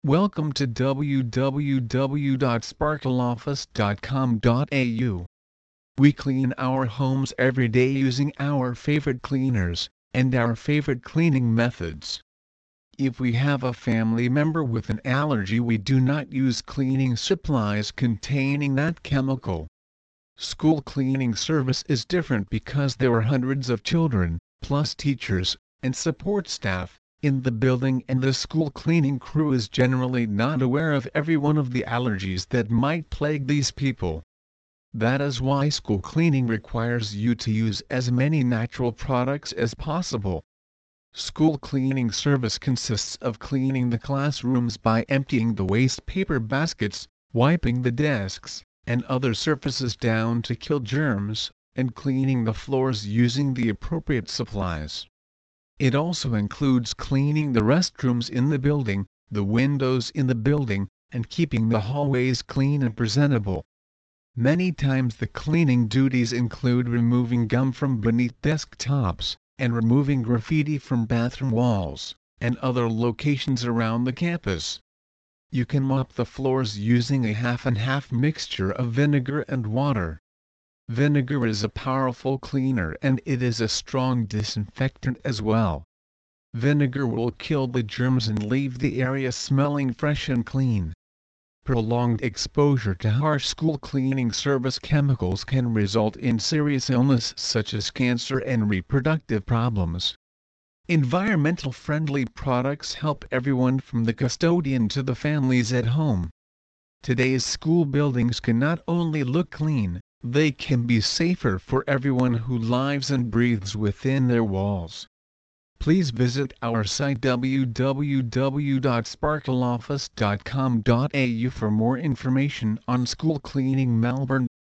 Welcome to www.sparkleoffice.com.au. We clean our homes every day using our favorite cleaners and our favorite cleaning methods. If we have a family member with an allergy, we do not use cleaning supplies containing that chemical. School cleaning service is different because there are hundreds of children, plus teachers, and support staff, in the building, and the school cleaning crew is generally not aware of every one of the allergies that might plague these people. That is why school cleaning requires you to use as many natural products as possible. School cleaning service consists of cleaning the classrooms by emptying the waste paper baskets, wiping the desks and other surfaces down to kill germs, and cleaning the floors using the appropriate supplies. It also includes cleaning the restrooms in the building, the windows in the building, and keeping the hallways clean and presentable. Many times the cleaning duties include removing gum from beneath desktops, and removing graffiti from bathroom walls, and other locations around the campus. You can mop the floors using a half-and-half mixture of vinegar and water. Vinegar is a powerful cleaner and it is a strong disinfectant as well. Vinegar will kill the germs and leave the area smelling fresh and clean. Prolonged exposure to harsh school cleaning service chemicals can result in serious illness such as cancer and reproductive problems. Environmental-friendly products help everyone from the custodian to the families at home. Today's school buildings can not only look clean, they can be safer for everyone who lives and breathes within their walls. Please visit our site www.sparkleoffice.com.au for more information on school cleaning Melbourne.